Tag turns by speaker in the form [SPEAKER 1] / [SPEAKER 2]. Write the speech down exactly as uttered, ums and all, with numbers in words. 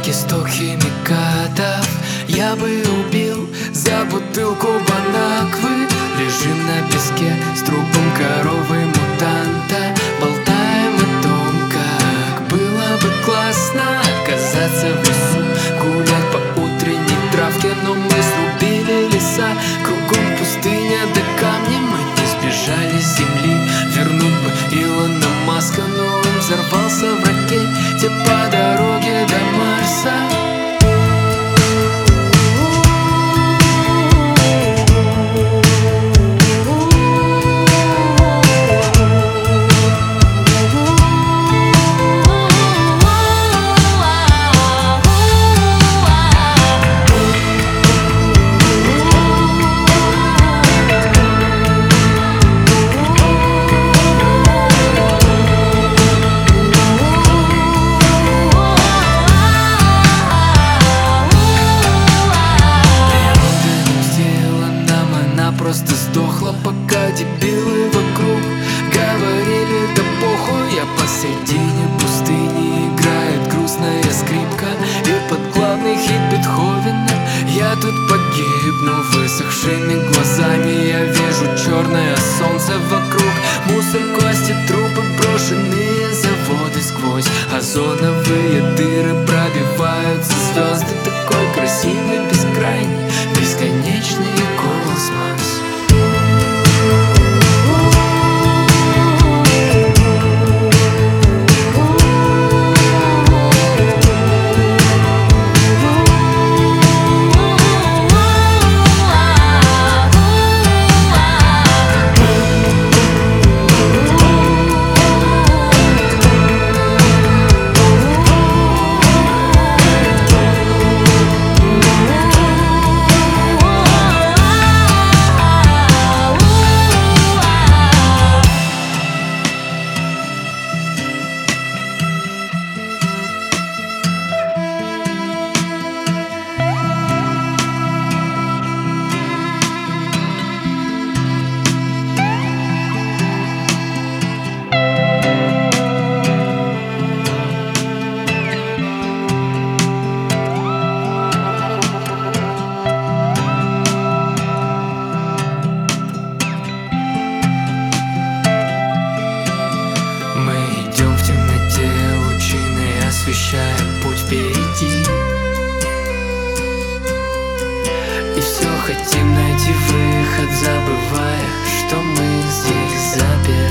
[SPEAKER 1] бутылке сто химикатов я бы убил за бутылку Бонаквы. Лежим на песке с трупом коровы-мутанта, болтаем о том, как было бы классно оказаться в лесу, гулять по утренней травке. Но мы срубили леса, кругом пустыня да камни. Мы не сбежали с земли, вернуть бы Илона Маска, но он взорвался в ракете по дороге до Марса. Просто сдохла, пока дебилы вокруг говорили да похуй. Я посередине пустыни, играет грустная скрипка, и под главный хит Бетховена я тут погибну. Высохшими глазами я вижу черное солнце вокруг, мусор, кости, трупы, брошенные заводы. Сквозь озоновые дыры пробиваются звезды. Такой красивый, бескрайний, бесконечный космос. Освещая путь впереди, и все хотим найти выход, забывая, что мы здесь заперты.